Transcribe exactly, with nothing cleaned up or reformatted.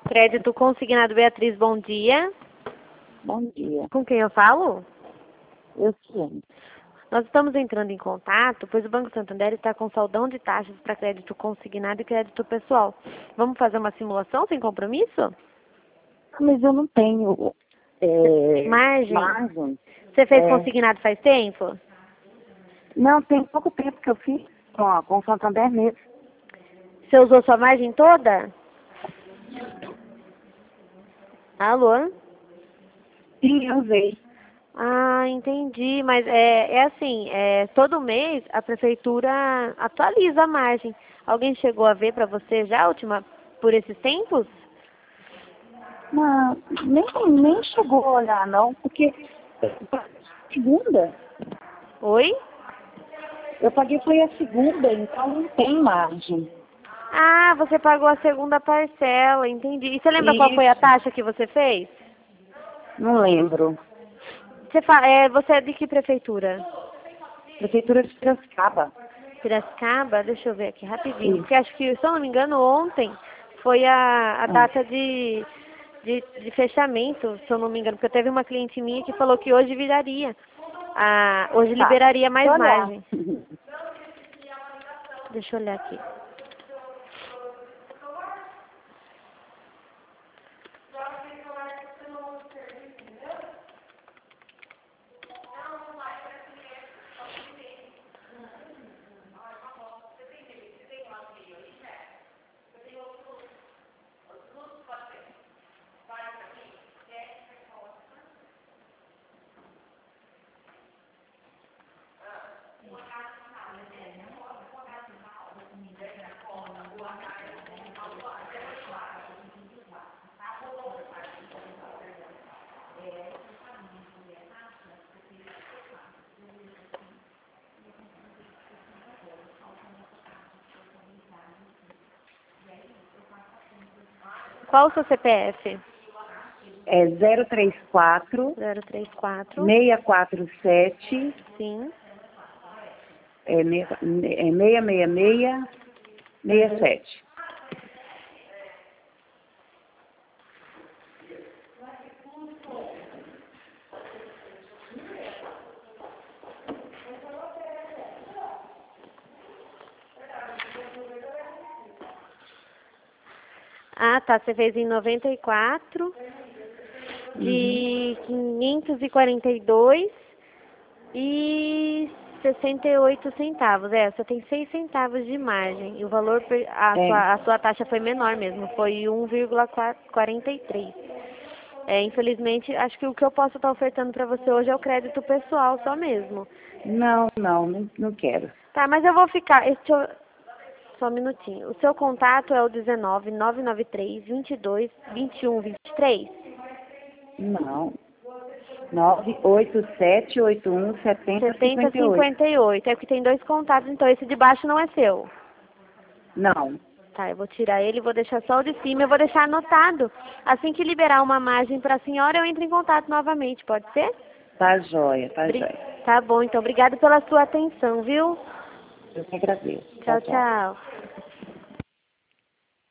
Crédito consignado Beatriz, bom dia. Bom dia. Com quem eu falo? Eu sim. Nós estamos entrando em contato, pois o Banco Santander está com saldão de taxas para crédito consignado e crédito pessoal. Vamos fazer uma simulação sem compromisso? Mas eu não tenho é, Margem? margem. Você fez É, consignado faz tempo? não, tem pouco tempo que eu fiz com, a- com o Santander mesmo. Você usou sua margem toda? Alô? Sim, eu usei. Ah, entendi. Mas é, é assim, é, todo mês a prefeitura atualiza a margem. Alguém chegou a ver para você já, a última, por esses tempos? Não, nem, nem chegou a olhar, não, porque segunda, Oi? eu paguei foi a segunda, então não tem margem. Ah, você pagou a segunda parcela, entendi. E você lembra qual foi a Isso, taxa que você fez? não lembro. Você, fa é, você é de que prefeitura? Prefeitura de Piracicaba. Piracicaba? Deixa eu ver aqui rapidinho. Isso. Porque acho que, se eu não me engano, ontem foi a, a Ah, data de, de, de fechamento, se eu não me engano. Porque teve uma cliente minha que falou que hoje viraria. Ah, hoje tá. liberaria Deixa mais eu olhar. margem. Deixa eu olhar aqui. Qual o seu C P F? É zero três quatro, zero três quatro. seis quatro sete, Sim. é, me- é seis seis seis, seis sete. Ah, tá. Você fez em noventa e quatro, Uhum. de quinhentos e quarenta e dois e sessenta e oito centavos. É, você tem seis centavos de margem. E o valor, per- a É. sua, a sua taxa foi menor mesmo, foi um vírgula quarenta e três. É, infelizmente, acho que o que eu posso estar ofertando para você hoje é o crédito pessoal só mesmo. Não, não, não, não quero. Tá, mas eu vou ficar. Deixa eu, só um minutinho. O seu contato é o dezenove, nove nove três, vinte e dois, vinte e um, vinte e três? Não. nove oito sete oito um sete zero setenta, cinco oito. cinquenta e oito. É que tem dois contatos, então esse de baixo não é seu. Não. Tá, eu vou tirar ele e vou deixar só o de cima. Eu vou deixar anotado. Assim que liberar uma margem para a senhora, eu entro em contato novamente, pode ser? Tá joia, tá Bri- joia. Tá bom, então obrigado pela sua atenção, viu? Eu que agradeço. Tchau, Tchau, tchau. tchau.